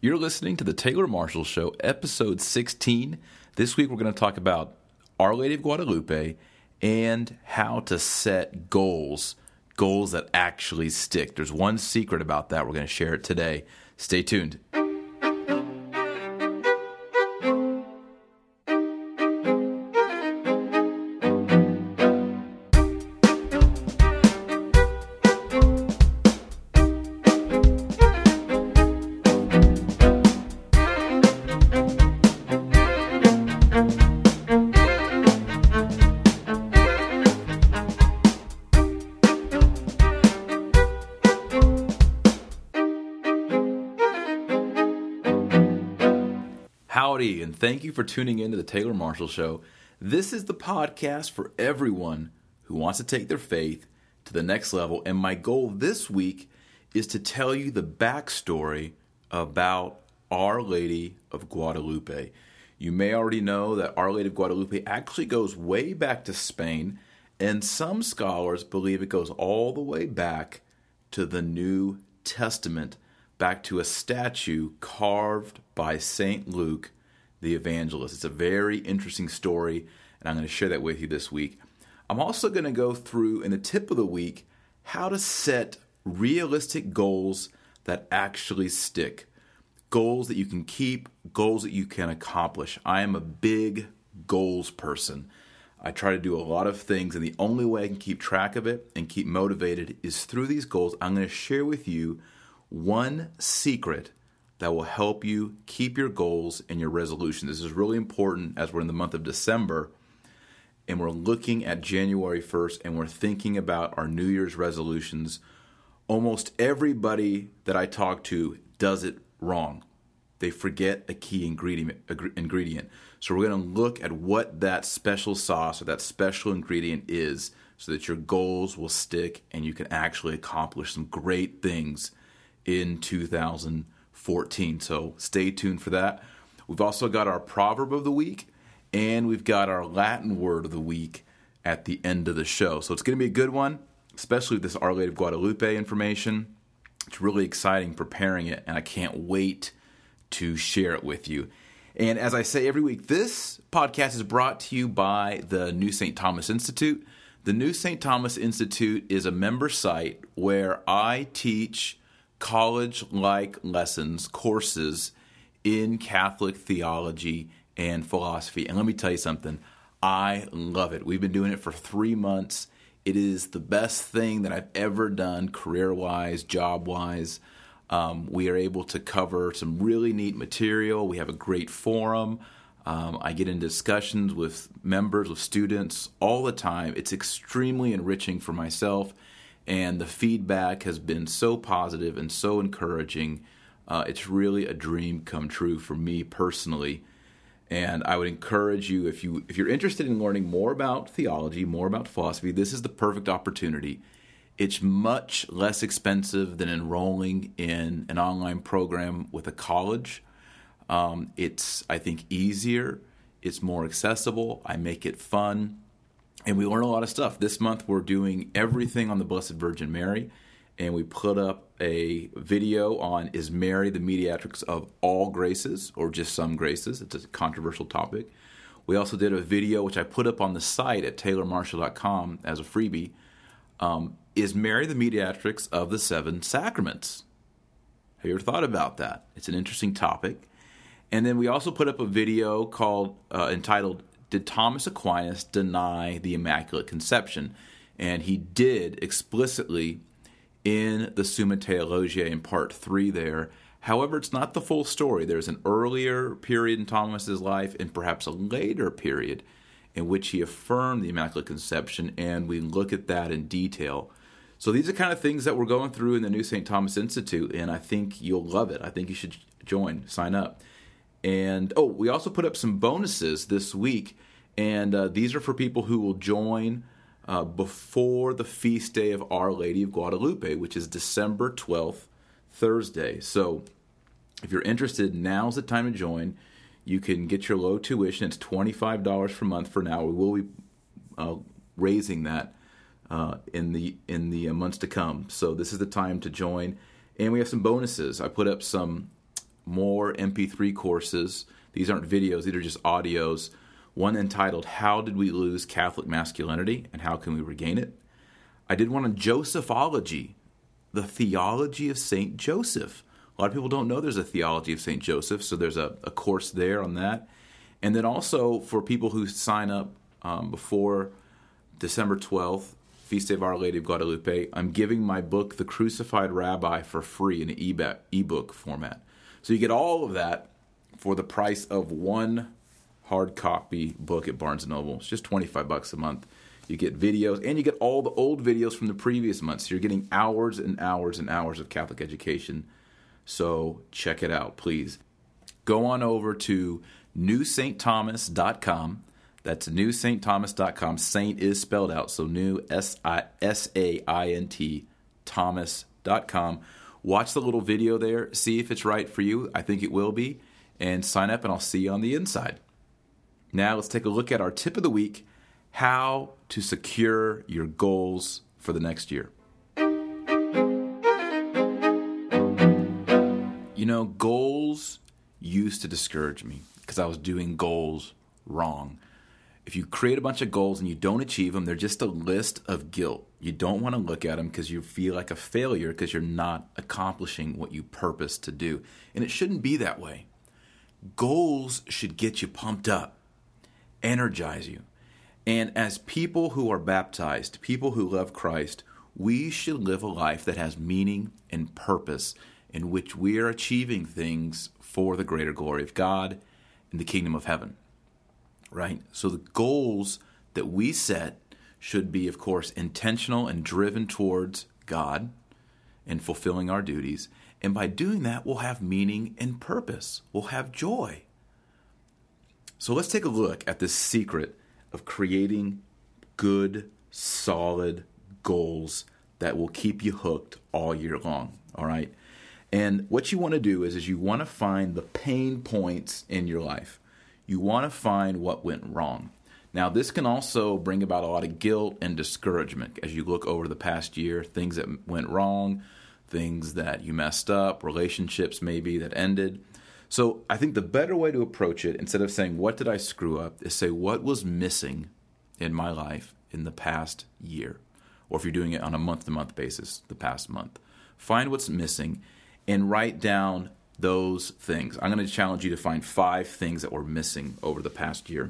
You're listening to the Taylor Marshall Show, episode 16. This week we're going to talk about Our Lady of Guadalupe and how to set goals that actually stick. There's one secret about that. We're going to share it today. Stay tuned. Howdy, and thank you for tuning in to the Taylor Marshall Show. This is the podcast for everyone who wants to take their faith to the next level. And my goal this week is to tell you the backstory about Our Lady of Guadalupe. You may already know that Our Lady of Guadalupe actually goes way back to Spain, and some scholars believe it goes all the way back to the New Testament, back to a statue carved by St. Luke, the evangelist. It's a very interesting story, and I'm going to share that with you this week. I'm also going to go through, in the tip of the week, how to set realistic goals that actually stick. Goals that you can keep, goals that you can accomplish. I am a big goals person. I try to do a lot of things, and the only way I can keep track of it and keep motivated is through these goals. I'm going to share with you one secret that will help you keep your goals and your resolution. This is really important as we're in the month of December and we're looking at January 1st and we're thinking about our New Year's resolutions. Almost everybody that I talk to does it wrong. They forget a key ingredient. So we're going to look at what that special sauce or that special ingredient is so that your goals will stick and you can actually accomplish some great things in 2014. So stay tuned for that. We've also got our proverb of the week, and we've got our Latin word of the week at the end of the show. So it's going to be a good one, especially with this Our Lady of Guadalupe information. It's really exciting preparing it, and I can't wait to share it with you. And as I say every week, this podcast is brought to you by the New St. Thomas Institute. The New St. Thomas Institute is a member site where I teach college-like lessons, courses in Catholic theology and philosophy. And let me tell you something, I love it. We've been doing it for 3 months. It is the best thing that I've ever done career-wise, job-wise. We are able to cover some really neat material. We have a great forum. I get in discussions with members, with students all the time. It's extremely enriching for myself. And the feedback has been so positive and so encouraging. It's really a dream come true for me personally. And I would encourage you, if you're interested in learning more about theology, more about philosophy, this is the perfect opportunity. It's much less expensive than enrolling in an online program with a college. It's, I think, easier. It's more accessible. I make it fun. And we learn a lot of stuff. This month we're doing everything on the Blessed Virgin Mary. And we put up a video on, is Mary the mediatrix of all graces or just some graces? It's a controversial topic. We also did a video which I put up on the site at taylormarshall.com as a freebie. Is Mary the mediatrix of the 7 sacraments? Have you ever thought about that? It's an interesting topic. And then we also put up a video entitled, Did Thomas Aquinas Deny the Immaculate Conception? And he did explicitly in the Summa Theologiae in part 3 there. However, it's not the full story. There's an earlier period in Thomas's life and perhaps a later period in which he affirmed the Immaculate Conception, and we look at that in detail. So these are kind of things that we're going through in the New St. Thomas Institute, and I think you'll love it. I think you should join, sign up. And, we also put up some bonuses this week, and these are for people who will join before the feast day of Our Lady of Guadalupe, which is December 12th, Thursday. So if you're interested, now's the time to join. You can get your low tuition. It's $25 per month for now. We will be raising that in the months to come. So this is the time to join. And we have some bonuses. I put up some more MP3 courses. These aren't videos, these are just audios. One entitled, How Did We Lose Catholic Masculinity and How Can We Regain It? I did one on Josephology, the theology of St. Joseph. A lot of people don't know there's a theology of St. Joseph, so there's a course there on that. And then also for people who sign up before December 12th, Feast Day of Our Lady of Guadalupe, I'm giving my book, The Crucified Rabbi, for free in an ebook format. So you get all of that for the price of one hard copy book at Barnes & Noble. It's just $25 a month. You get videos, and you get all the old videos from the previous months. So you're getting hours and hours and hours of Catholic education. So check it out, please. Go on over to newstthomas.com. That's newstthomas.com. Saint is spelled out, so new, S-A-I-N-T, Thomas.com. Watch the little video there. See if it's right for you. I think it will be. And sign up, and I'll see you on the inside. Now let's take a look at our tip of the week, how to secure your goals for the next year. You know, goals used to discourage me because I was doing goals wrong. If you create a bunch of goals and you don't achieve them, they're just a list of guilt. You don't want to look at them because you feel like a failure because you're not accomplishing what you purpose to do. And it shouldn't be that way. Goals should get you pumped up, energize you. And as people who are baptized, people who love Christ, we should live a life that has meaning and purpose in which we are achieving things for the greater glory of God and the kingdom of heaven. Right? So the goals that we set should be, of course, intentional and driven towards God and fulfilling our duties. And by doing that, we'll have meaning and purpose. We'll have joy. So let's take a look at this secret of creating good, solid goals that will keep you hooked all year long. All right? And what you want to do is you want to find the pain points in your life. You want to find what went wrong. Now, this can also bring about a lot of guilt and discouragement as you look over the past year, things that went wrong, things that you messed up, relationships maybe that ended. So I think the better way to approach it, instead of saying, what did I screw up, is say, what was missing in my life in the past year? Or if you're doing it on a month-to-month basis, the past month. Find what's missing and write down those things. I'm going to challenge you to find 5 things that were missing over the past year.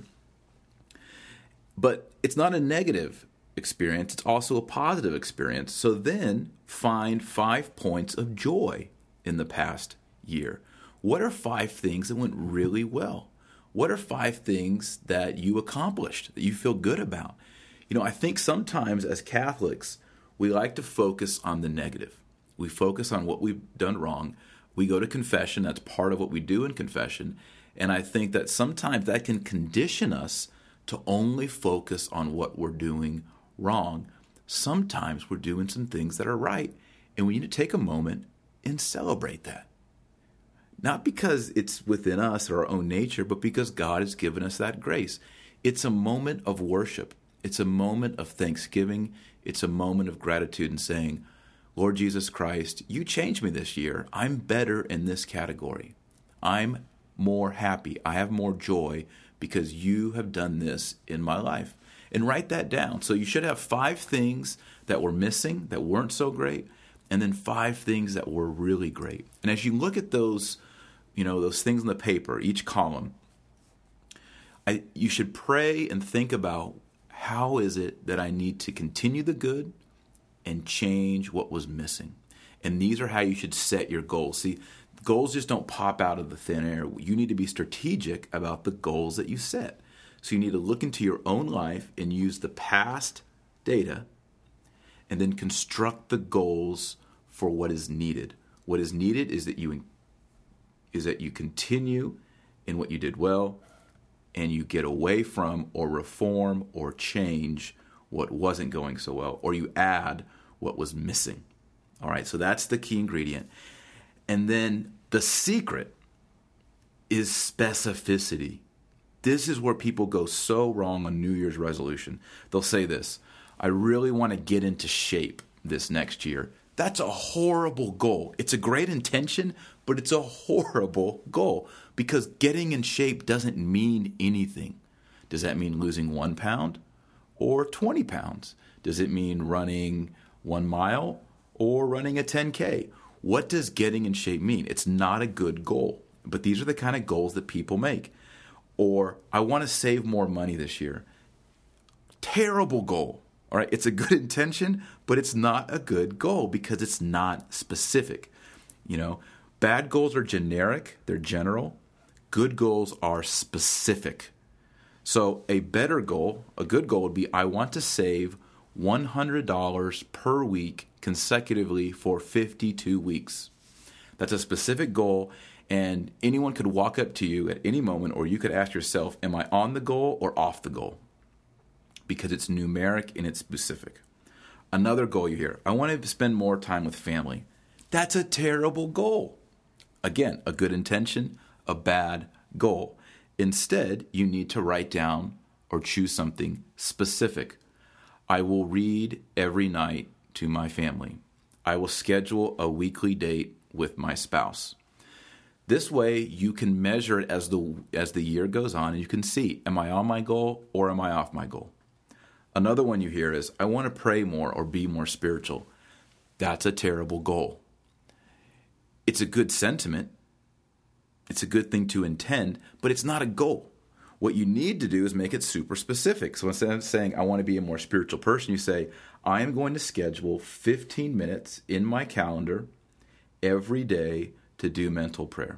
But it's not a negative experience. It's also a positive experience. So then find 5 points of joy in the past year. What are 5 things that went really well? What are 5 things that you accomplished that you feel good about? You know, I think sometimes as Catholics, we like to focus on the negative. We focus on what we've done wrong. We go to confession. That's part of what we do in confession. And I think that sometimes that can condition us to only focus on what we're doing wrong. Sometimes we're doing some things that are right. And we need to take a moment and celebrate that. Not because it's within us or our own nature, but because God has given us that grace. It's a moment of worship. It's a moment of thanksgiving. It's a moment of gratitude and saying, Lord Jesus Christ, you changed me this year. I'm better in this category. I'm more happy. I have more joy because you have done this in my life. And write that down. So you should have 5 things that were missing, that weren't so great, and then 5 things that were really great. And as you look at those, those things in the paper, each column, you should pray and think about, how is it that I need to continue the good and change what was missing? And these are how you should set your goals. See, goals just don't pop out of the thin air. You need to be strategic about the goals that you set. So you need to look into your own life and use the past data and then construct the goals for what is needed. What is needed is that you continue in what you did well, and you get away from or reform or change what wasn't going so well, or you add what was missing. All right, so that's the key ingredient. And then the secret is specificity. This is where people go so wrong on New Year's resolution. They'll say this, I really want to get into shape this next year. That's a horrible goal. It's a great intention, but it's a horrible goal because getting in shape doesn't mean anything. Does that mean losing 1 pound or 20 pounds? Does it mean running 1 mile or running a 10K? What does getting in shape mean? It's not a good goal, but these are the kind of goals that people make. Or I want to save more money this year. Terrible goal. All right, it's a good intention, but it's not a good goal because it's not specific. Bad goals are generic, they're general. Good goals are specific. So a better goal, a good goal would be I want to save $100 per week consecutively for 52 weeks. That's a specific goal, and anyone could walk up to you at any moment, or you could ask yourself, am I on the goal or off the goal? Because it's numeric and it's specific. Another goal you hear, I want to spend more time with family. That's a terrible goal. Again, a good intention, a bad goal. Instead, you need to write down or choose something specific. I will read every night to my family. I will schedule a weekly date with my spouse. This way, you can measure it as the year goes on, and you can see, am I on my goal or am I off my goal? Another one you hear is, I want to pray more or be more spiritual. That's a terrible goal. It's a good sentiment. It's a good thing to intend, but it's not a goal. What you need to do is make it super specific. So instead of saying, I want to be a more spiritual person, you say, I am going to schedule 15 minutes in my calendar every day to do mental prayer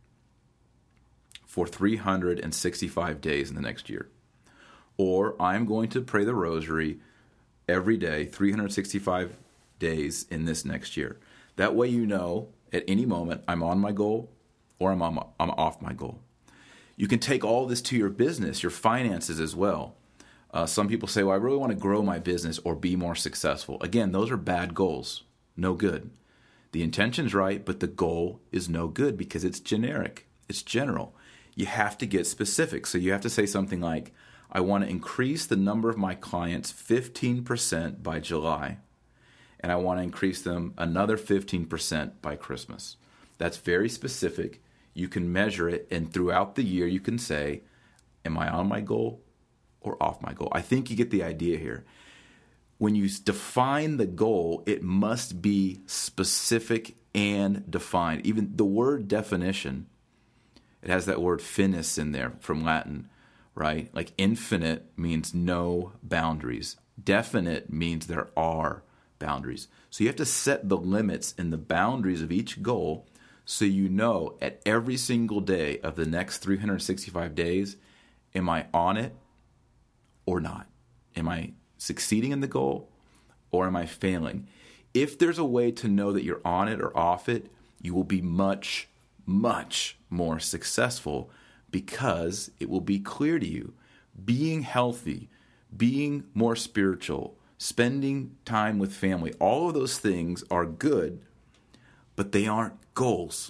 for 365 days in the next year. Or I'm going to pray the rosary every day, 365 days in this next year. That way you know at any moment I'm on my goal or I'm off my goal. You can take all this to your business, your finances as well. Some people say, well, I really want to grow my business or be more successful. Again, those are bad goals. No good. The intention's right, but the goal is no good because it's generic. It's general. You have to get specific. So you have to say something like, I want to increase the number of my clients 15% by July, and I want to increase them another 15% by Christmas. That's very specific. You can measure it, and throughout the year you can say, am I on my goal or off my goal? I think you get the idea here. When you define the goal, it must be specific and defined. Even the word definition, it has that word finis in there from Latin, right? Like infinite means no boundaries. Definite means there are boundaries. So you have to set the limits and the boundaries of each goal so you know at every single day of the next 365 days, am I on it or not? Am I succeeding in the goal or am I failing? If there's a way to know that you're on it or off it, you will be much, much more successful because it will be clear to you. Being healthy, being more spiritual, spending time with family, all of those things are good, but they aren't goals.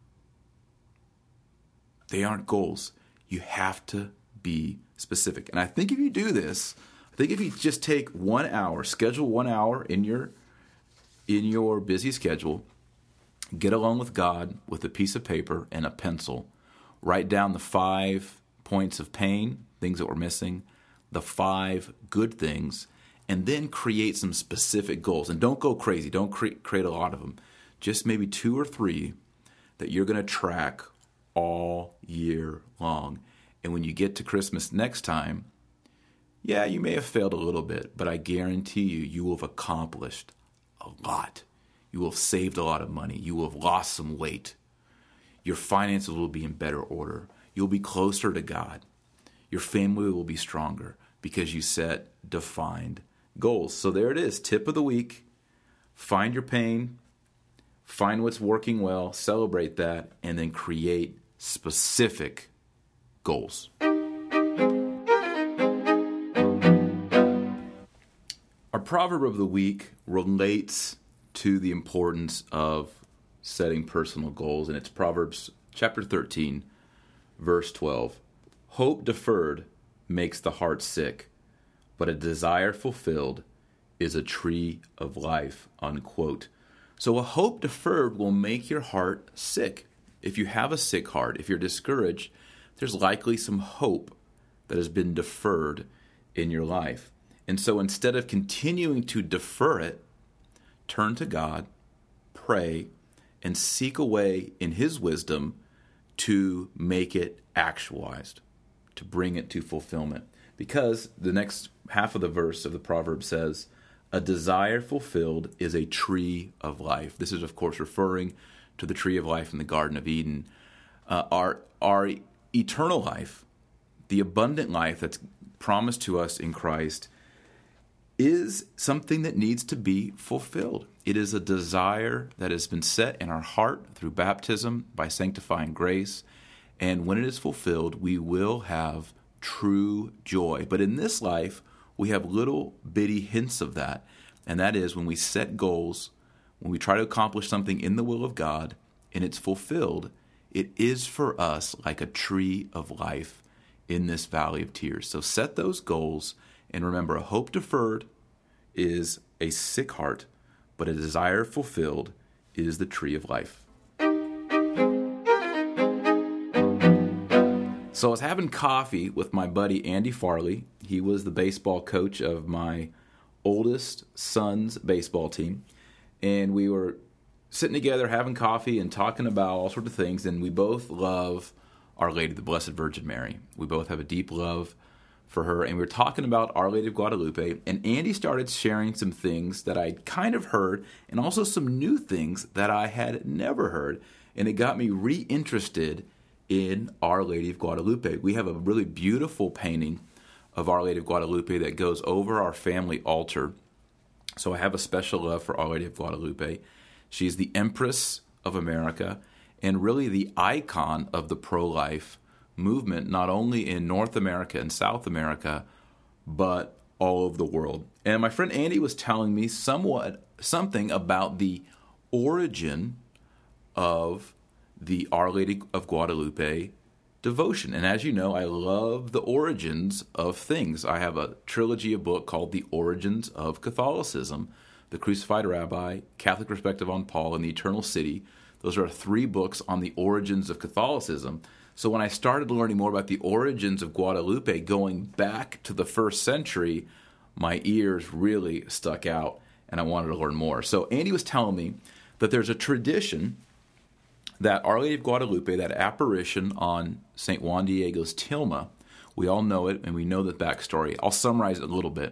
They aren't goals. You have to be specific. And I think if you do this, I think if you just take 1 hour, schedule 1 hour in your busy schedule, get alone with God with a piece of paper and a pencil, write down the 5 points of pain, things that we're missing, the 5 good things, and then create some specific goals. And don't go crazy. Don't create a lot of them. Just maybe 2 or 3 that you're going to track all year long. And when you get to Christmas next time, yeah, you may have failed a little bit, but I guarantee you will have accomplished a lot. You will have saved a lot of money. You will have lost some weight. Your finances will be in better order. You'll be closer to God. Your family will be stronger because you set defined goals. So there it is. Tip of the week. Find your pain. Find what's working well. Celebrate that. And then create specific goals. Our proverb of the week relates to the importance of setting personal goals, and it's Proverbs chapter 13, verse 12. Hope deferred makes the heart sick, but a desire fulfilled is a tree of life, unquote. So a hope deferred will make your heart sick. If you have a sick heart, if you're discouraged, there's likely some hope that has been deferred in your life. And so instead of continuing to defer it, turn to God, pray, and seek a way in His wisdom to make it actualized, to bring it to fulfillment. Because the next half of the verse of the proverb says, a desire fulfilled is a tree of life. This is, of course, referring to the tree of life in the Garden of Eden. Our eternal life, the abundant life that's promised to us in Christ, is something that needs to be fulfilled. It is a desire that has been set in our heart through baptism by sanctifying grace. And when it is fulfilled, we will have true joy. But in this life, we have little bitty hints of that. And that is when we set goals, when we try to accomplish something in the will of God, and it's fulfilled, it is for us like a tree of life in this valley of tears. So set those goals, and remember, a hope deferred is a sick heart, but a desire fulfilled is the tree of life. So I was having coffee with my buddy Andy Farley. He was the baseball coach of my oldest son's baseball team. And we were sitting together having coffee and talking about all sorts of things. And we both love Our Lady, the Blessed Virgin Mary. We both have a deep love for her. And we were talking about Our Lady of Guadalupe. And Andy started sharing some things that I'd kind of heard and also some new things that I had never heard. And it got me reinterested in Our Lady of Guadalupe. We have a really beautiful painting of Our Lady of Guadalupe that goes over our family altar. So I have a special love for Our Lady of Guadalupe. She's the Empress of America and really the icon of the pro-life movement, not only in North America and South America, but all over the world. And my friend Andy was telling me something about the origin of the Our Lady of Guadalupe devotion. And as you know, I love the origins of things. I have a trilogy of book called The Origins of Catholicism, The Crucified Rabbi, Catholic Perspective on Paul, and The Eternal City. Those are 3 books on the origins of Catholicism. So when I started learning more about the origins of Guadalupe, going back to the 1st century, my ears really stuck out, and I wanted to learn more. So Andy was telling me that there's a tradition that Our Lady of Guadalupe, that apparition on St. Juan Diego's tilma, we all know it, and we know the backstory. I'll summarize it a little bit.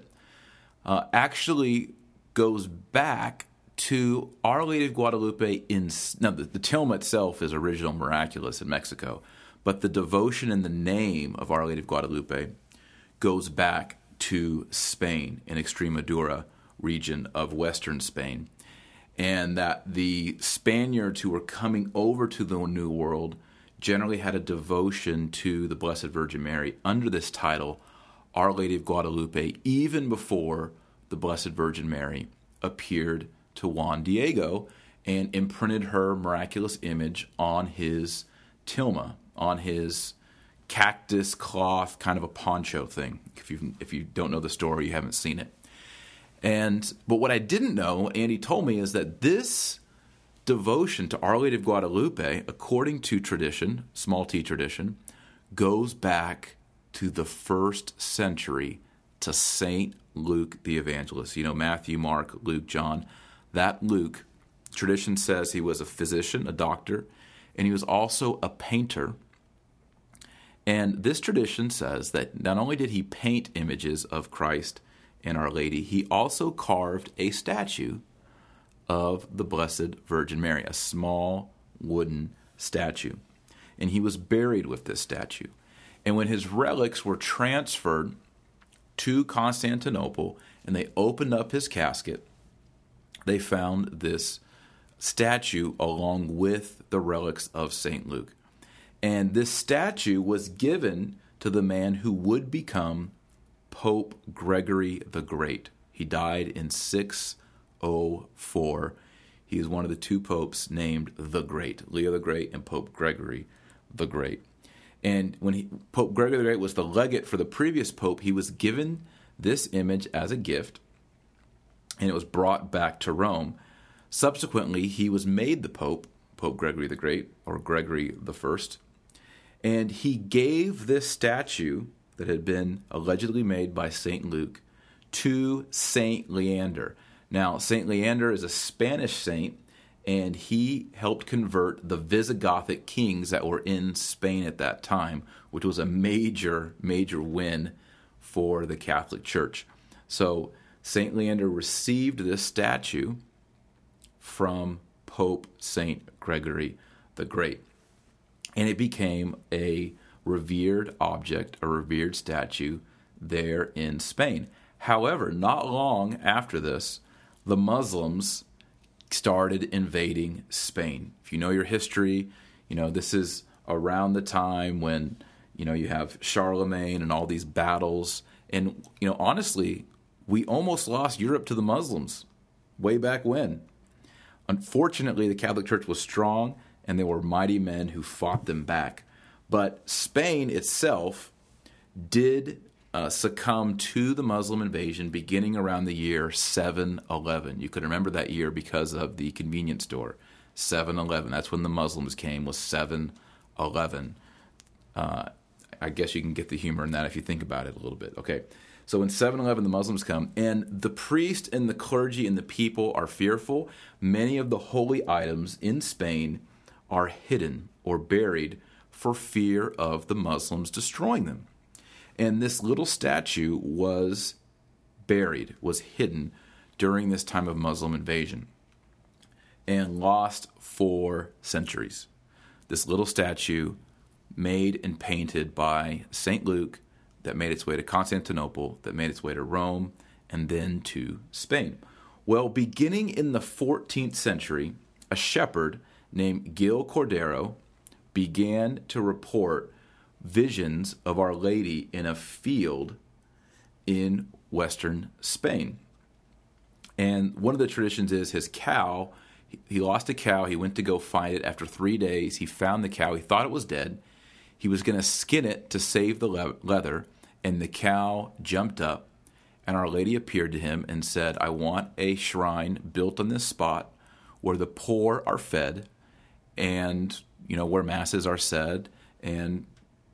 Actually goes back to Our Lady of Guadalupe now, the tilma itself is original miraculous in Mexico, but the devotion and the name of Our Lady of Guadalupe goes back to Spain, in Extremadura region of western Spain. And that the Spaniards who were coming over to the New World generally had a devotion to the Blessed Virgin Mary under this title, Our Lady of Guadalupe, even before the Blessed Virgin Mary appeared to Juan Diego and imprinted her miraculous image on his tilma, on his cactus cloth, kind of a poncho thing. If you don't know the story, you haven't seen it. But what I didn't know, Andy told me, is that this devotion to Our Lady of Guadalupe, according to tradition, small t tradition, goes back to the 1st century to St. Luke the Evangelist. You know, Matthew, Mark, Luke, John. That Luke, tradition says he was a physician, a doctor, and he was also a painter. And this tradition says that not only did he paint images of Christ and Our Lady, he also carved a statue of the Blessed Virgin Mary, a small wooden statue. And he was buried with this statue. And when his relics were transferred to Constantinople and they opened up his casket, they found this statue along with the relics of St. Luke. And this statue was given to the man who would become Pope Gregory the Great. He died in 604. He is one of the 2 popes named the Great, Leo the Great and Pope Gregory the Great. And when Pope Gregory the Great was the legate for the previous pope, he was given this image as a gift, and it was brought back to Rome. Subsequently, he was made the Pope, Pope Gregory the Great, or Gregory the First, and he gave this statue that had been allegedly made by St. Luke to St. Leander. Now, St. Leander is a Spanish saint, and he helped convert the Visigothic kings that were in Spain at that time, which was a major, major win for the Catholic Church. So St. Leander received this statue from Pope St. Gregory the Great, and it became a revered object, a revered statue there in Spain. However, not long after this, the Muslims started invading Spain. If you know your history, this is around the time when, you have Charlemagne and all these battles. And, honestly, we almost lost Europe to the Muslims way back when. Unfortunately, the Catholic Church was strong, and there were mighty men who fought them back. But Spain itself did succumb to the Muslim invasion beginning around the year 711. You could remember that year because of the convenience store, 711. That's when the Muslims came, was 711. I guess you can get the humor in that if you think about it a little bit. Okay, so in 711 the Muslims come, and the priest and the clergy and the people are fearful. Many of the holy items in Spain are hidden or buried for fear of the Muslims destroying them. And this little statue was buried, was hidden during this time of Muslim invasion and lost for centuries. This little statue made and painted by St. Luke that made its way to Constantinople, that made its way to Rome, and then to Spain. Well, beginning in the 14th century, a shepherd named Gil Cordero began to report visions of Our Lady in a field in western Spain. And one of the traditions is his cow, he lost a cow, he went to go find it. After 3 days, he found the cow, he thought it was dead. He was going to skin it to save the leather, and the cow jumped up, and Our Lady appeared to him and said, I want a shrine built on this spot where the poor are fed, and where masses are said, and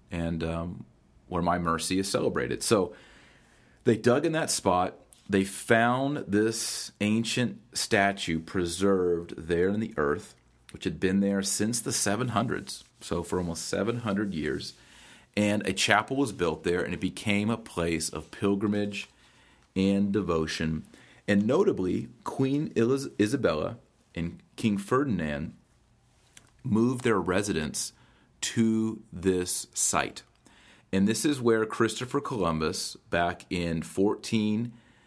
where my mercy is celebrated. So they dug in that spot. They found this ancient statue preserved there in the earth, which had been there since the 700s, so for almost 700 years. And a chapel was built there, and it became a place of pilgrimage and devotion. And notably, Queen Isabella and King Ferdinand moved their residence to this site. And this is where Christopher Columbus, back in the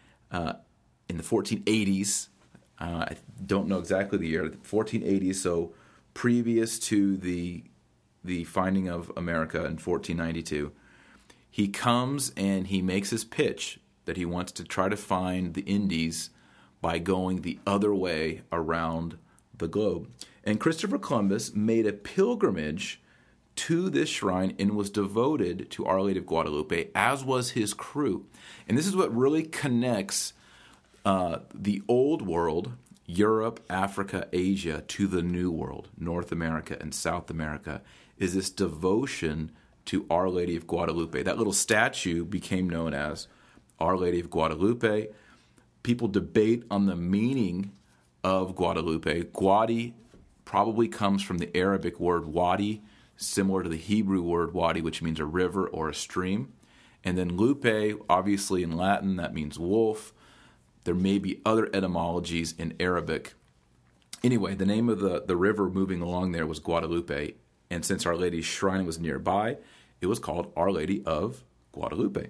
1480s, I don't know exactly the year, 1480s, so previous to the finding of America in 1492, he comes and he makes his pitch that he wants to try to find the Indies by going the other way around the globe. And Christopher Columbus made a pilgrimage to this shrine and was devoted to Our Lady of Guadalupe, as was his crew. And this is what really connects the old world, Europe, Africa, Asia, to the new world, North America and South America, is this devotion to Our Lady of Guadalupe. That little statue became known as Our Lady of Guadalupe. People debate on the meaning of Guadalupe. Guadi probably comes from the Arabic word wadi, similar to the Hebrew word wadi, which means a river or a stream. And then lupe, obviously in Latin, that means wolf. There may be other etymologies in Arabic. Anyway, the name of the river moving along there was Guadalupe. And since Our Lady's shrine was nearby, it was called Our Lady of Guadalupe.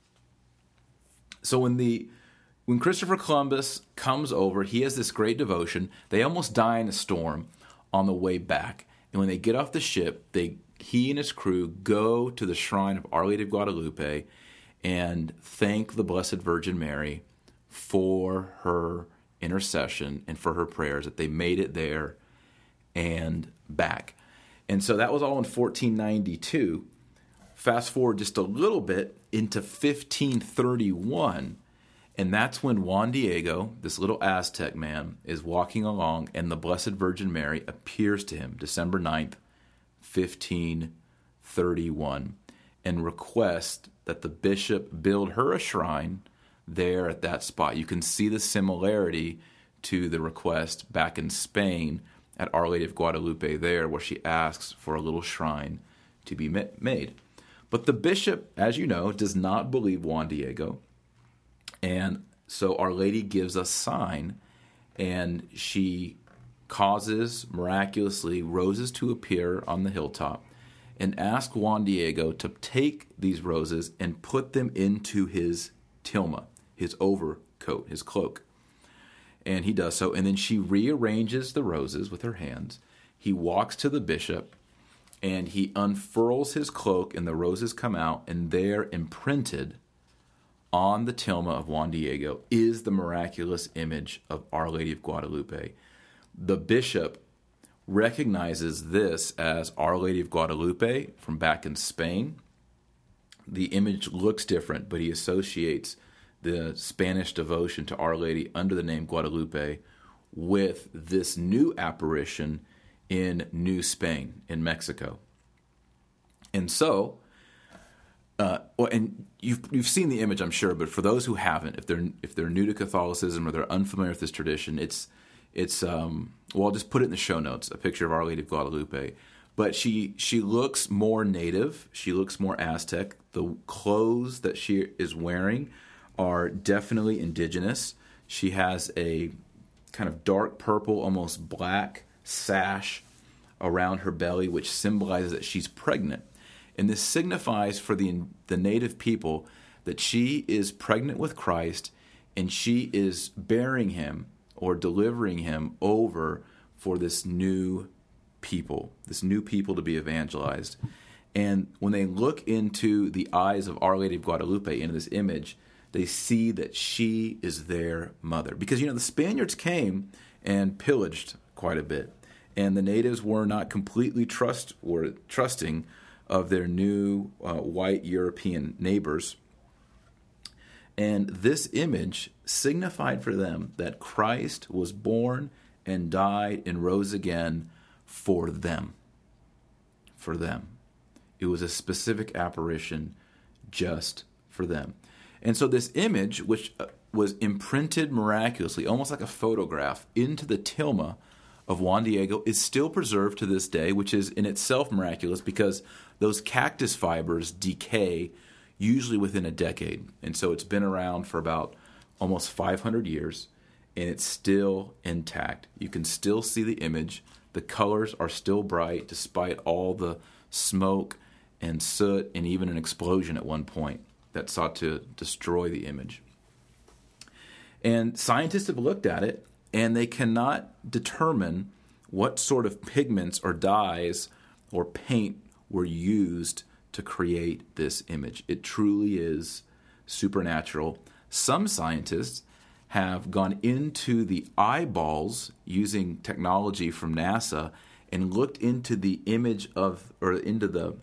So when Christopher Columbus comes over, he has this great devotion. They almost die in a storm on the way back. And when they get off the ship, he and his crew go to the shrine of Our Lady of Guadalupe and thank the Blessed Virgin Mary for her intercession and for her prayers, that they made it there and back. And so that was all in 1492. Fast forward just a little bit into 1531, And that's when Juan Diego, this little Aztec man, is walking along, and the Blessed Virgin Mary appears to him December 9th, 1531, and requests that the bishop build her a shrine there at that spot. You can see the similarity to the request back in Spain at Our Lady of Guadalupe there, where she asks for a little shrine to be made. But the bishop, as you know, does not believe Juan Diego. And so Our Lady gives a sign, and she causes, miraculously, roses to appear on the hilltop and asks Juan Diego to take these roses and put them into his tilma, his overcoat, his cloak. And he does so, and then she rearranges the roses with her hands. He walks to the bishop, and he unfurls his cloak, and the roses come out, and there, imprinted on the tilma of Juan Diego, is the miraculous image of Our Lady of Guadalupe. The bishop recognizes this as Our Lady of Guadalupe from back in Spain. The image looks different, but he associates the Spanish devotion to Our Lady under the name Guadalupe with this new apparition in New Spain, in Mexico. And so, and you've seen the image, I'm sure, but for those who haven't, if they're new to Catholicism or they're unfamiliar with this tradition, it's well, I'll just put it in the show notes, a picture of Our Lady of Guadalupe. But she looks more native, she looks more Aztec. The clothes that she is wearing are definitely indigenous. She has a kind of dark purple, almost black sash around her belly, which symbolizes that she's pregnant. And this signifies for the native people that she is pregnant with Christ, and she is bearing him or delivering him over for this new people to be evangelized. And when they look into the eyes of Our Lady of Guadalupe, into this image, they see that she is their mother. Because, the Spaniards came and pillaged quite a bit, and the natives were not completely trusting of their new white European neighbors. And this image signified for them that Christ was born and died and rose again for them. For them. It was a specific apparition just for them. And so this image, which was imprinted miraculously, almost like a photograph, into the tilma of Juan Diego, is still preserved to this day, which is in itself miraculous because those cactus fibers decay usually within a decade. And so it's been around for about almost 500 years, and it's still intact. You can still see the image. The colors are still bright despite all the smoke and soot and even an explosion at one point that sought to destroy the image. And scientists have looked at it, and they cannot determine what sort of pigments or dyes or paint were used to create this image. It truly is supernatural. Some scientists have gone into the eyeballs using technology from NASA and looked into the image of, or into the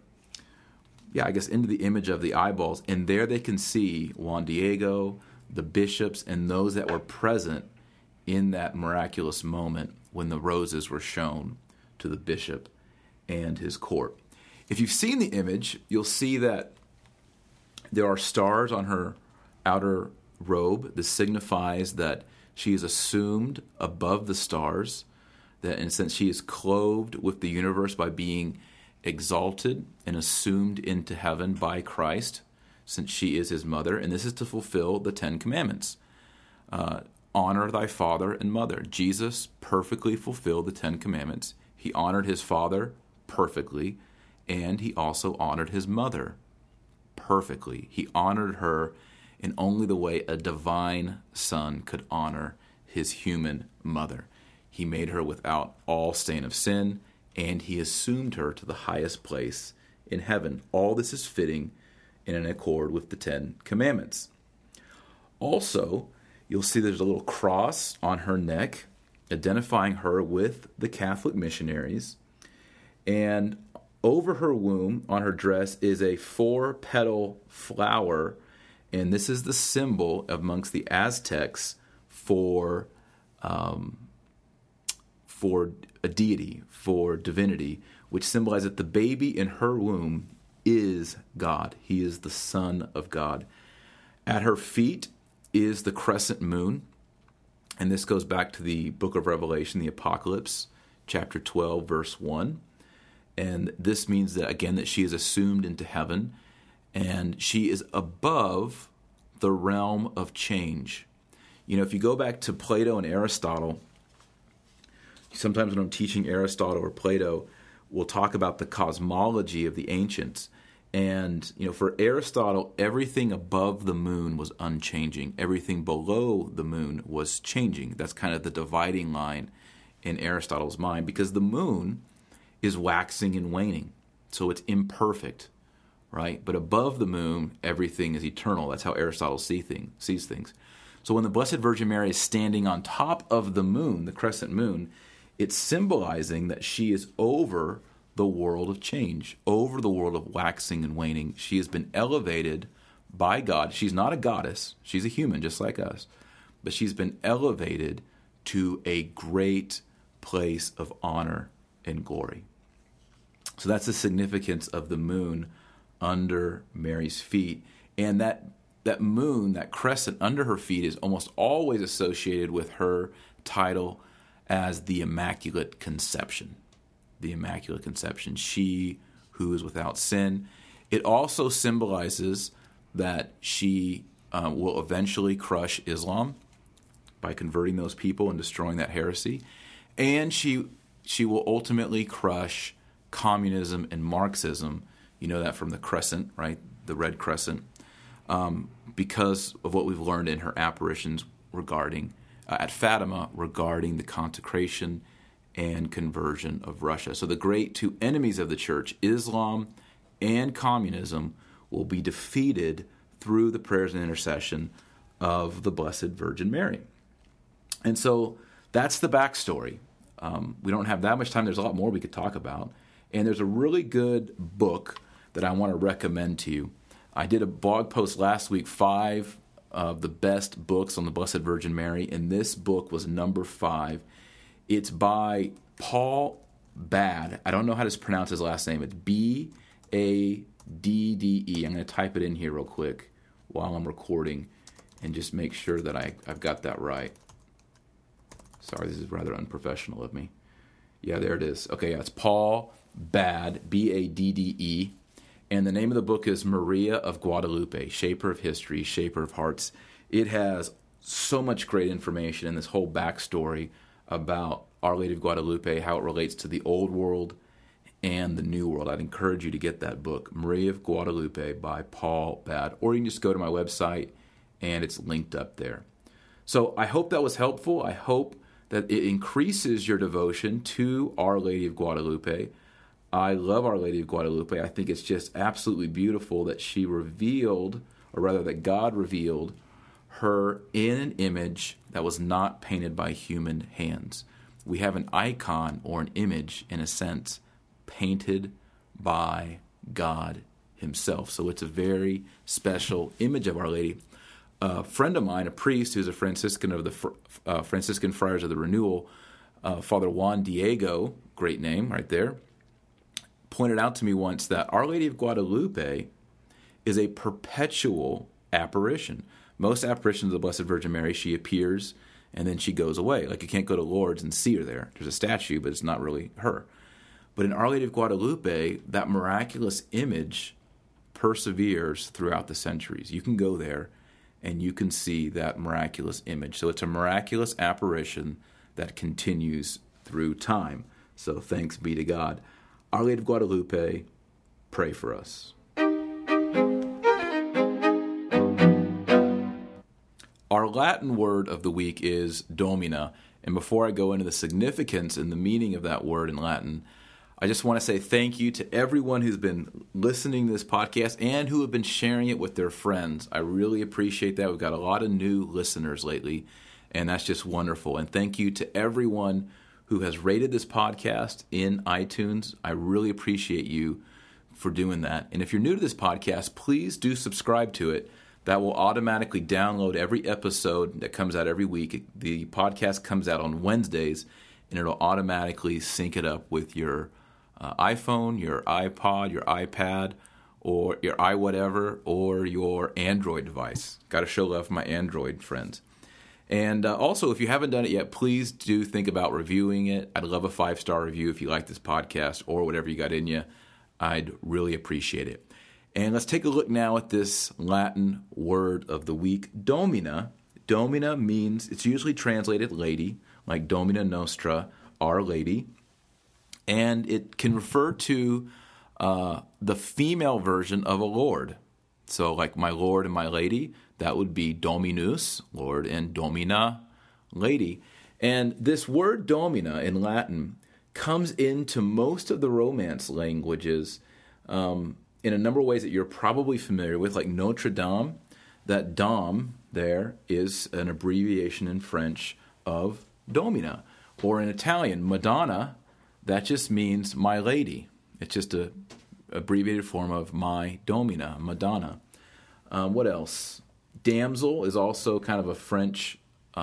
image of the eyeballs, and there they can see Juan Diego, the bishops, and those that were present in that miraculous moment when the roses were shown to the bishop and his court. If you've seen the image, you'll see that there are stars on her outer robe. This signifies that she is assumed above the stars, that in a sense she is clothed with the universe by being exalted and assumed into heaven by Christ, since she is his mother. And this is to fulfill the 10 Commandments. Honor thy father and mother. Jesus perfectly fulfilled the 10 Commandments. He honored his father perfectly, and he also honored his mother perfectly. He honored her in only the way a divine son could honor his human mother. He made her without all stain of sin, and he assumed her to the highest place in heaven. All this is fitting and in accord with the 10 Commandments. Also, you'll see there's a little cross on her neck, identifying her with the Catholic missionaries. And over her womb, on her dress, is a 4-petal flower, And this is the symbol amongst the Aztecs for a deity, for divinity, which symbolizes that the baby in her womb is God. He is the Son of God. At her feet is the crescent moon. And this goes back to the book of Revelation, the Apocalypse, chapter 12, verse 1. And this means that, again, that she is assumed into heaven, and she is above the realm of change. You know, if you go back to Plato and Aristotle, sometimes when I'm teaching Aristotle or Plato, we'll talk about the cosmology of the ancients. And, you know, for Aristotle, everything above the moon was unchanging. Everything below the moon was changing. That's kind of the dividing line in Aristotle's mind, because the moon is waxing and waning. So it's imperfect, right? But above the moon, everything is eternal. That's how Aristotle sees things. So when the Blessed Virgin Mary is standing on top of the moon, the crescent moon, it's symbolizing that she is over the world of change, over the world of waxing and waning. She has been elevated by God. She's not a goddess. She's a human just like us. But she's been elevated to a great place of honor and glory. So that's the significance of the moon under Mary's feet. And that moon, that crescent under her feet, is almost always associated with her title as the Immaculate Conception. The Immaculate Conception, she who is without sin. It also symbolizes that she will eventually crush Islam by converting those people and destroying that heresy. And she will ultimately crush communism and Marxism. You know that from the crescent, right? The red crescent. Because of what we've learned in her apparitions regarding, at Fatima, regarding the consecration and conversion of Russia. So the great two enemies of the church, Islam and communism, will be defeated through the prayers and intercession of the Blessed Virgin Mary. And so that's the backstory. We don't have that much time. There's a lot more we could talk about. And there's a really good book that I want to recommend to you. I did a blog post last week, 5 of the best books on the Blessed Virgin Mary, and this book was number 5. It's by Paul Bad. I don't know how to pronounce his last name. It's Badde. I'm going to type it in here real quick while I'm recording and just make sure that I've got that right. Sorry, this is rather unprofessional of me. Yeah, there it is. Okay, yeah, it's Paul Bad, Badde. And the name of the book is Maria of Guadalupe, Shaper of History, Shaper of Hearts. It has so much great information in this whole backstory about Our Lady of Guadalupe, how it relates to the Old World and the New World. I'd encourage you to get that book, Maria of Guadalupe by Paul Bad. Or you can just go to my website, and it's linked up there. So I hope that was helpful. I hope that it increases your devotion to Our Lady of Guadalupe. I love Our Lady of Guadalupe. I think it's just absolutely beautiful that she revealed, or rather that God revealed, her in an image that was not painted by human hands. We have an icon or an image, in a sense, painted by God himself. So it's a very special image of Our Lady. A friend of mine, a priest who's a Franciscan of the Franciscan Friars of the Renewal, Father Juan Diego, great name right there, pointed out to me once that Our Lady of Guadalupe is a perpetual apparition. Most apparitions of the Blessed Virgin Mary, she appears and then she goes away. Like you can't go to Lourdes and see her there. There's a statue, but it's not really her. But in Our Lady of Guadalupe, that miraculous image perseveres throughout the centuries. You can go there and you can see that miraculous image. So it's a miraculous apparition that continues through time. So thanks be to God. Our Lady of Guadalupe, pray for us. Our Latin word of the week is Domina. And before I go into the significance and the meaning of that word in Latin, I just want to say thank you to everyone who's been listening to this podcast and who have been sharing it with their friends. I really appreciate that. We've got a lot of new listeners lately, and that's just wonderful. And thank you to everyone who has rated this podcast in iTunes. I really appreciate you for doing that. And if you're new to this podcast, please do subscribe to it. that will automatically download every episode that comes out every week. The podcast comes out on Wednesdays, and it'll automatically sync it up with your iPhone, your iPod, your iPad, or your iWhatever, or your Android device. Got to show love for my Android friends. And also, if you haven't done it yet, please do think about reviewing it. I'd love a 5-star review if you like this podcast or whatever you got in you. I'd really appreciate it. And let's take a look now at this Latin word of the week, domina. Domina means, it's usually translated lady, like Domina Nostra, Our Lady. And it can refer to the female version of a lord. So like my lord and my lady, that would be dominus, lord, and domina, lady. And this word domina in Latin comes into most of the Romance languages in a number of ways that you're probably familiar with, like Notre Dame. That dame there is an abbreviation in French of domina. Or in Italian, Madonna, that just means my lady. It's just a abbreviated form of my domina, Madonna. What else? Damsel is also kind of a French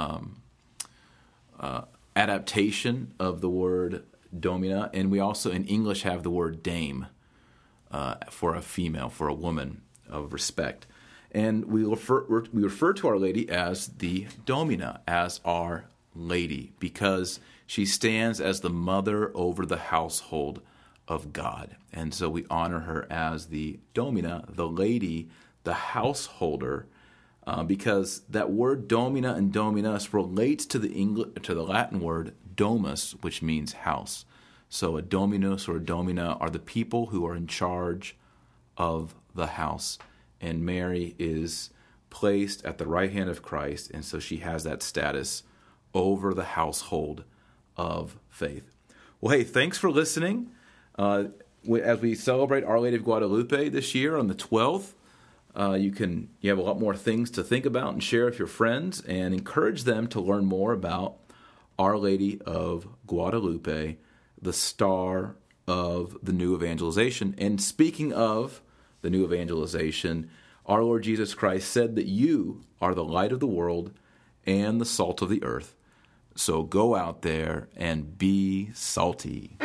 adaptation of the word domina, and we also in English have the word dame for a female, for a woman of respect. And we refer to Our Lady as the domina, as Our Lady, because she stands as the mother over the household of God. And so we honor her as the domina, the lady, the householder, because that word domina and dominus relates to the Latin word domus, which means house. So a dominus or a domina are the people who are in charge of the house. And Mary is placed at the right hand of Christ, and so she has that status over the household of faith. Well, hey, thanks for listening. As we celebrate Our Lady of Guadalupe this year on the 12th, you have a lot more things to think about and share with your friends, and encourage them to learn more about Our Lady of Guadalupe, the star of the new evangelization. And speaking of the new evangelization, our Lord Jesus Christ said that you are the light of the world and the salt of the earth. So go out there and be salty.